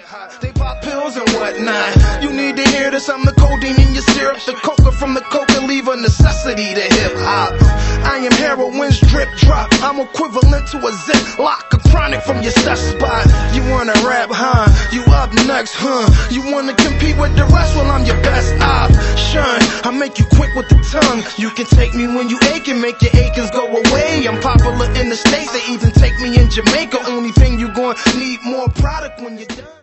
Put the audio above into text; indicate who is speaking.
Speaker 1: They pop pills and whatnot. You need to hear this, I'm the codeine in your syrup, the coca from the coca, leave a necessity to hip hop. I am heroin's drip drop, I'm equivalent to a Ziploc, a chronic from your set spot. You wanna rap, huh? You up next, huh? You wanna compete with the rest? Well, I'm your best option. I make you quick with the tongue. You can take me when you ache and make your achings go away. I'm popular in the States, they even take me in Jamaica. Only thing you gon' need more product when you're done.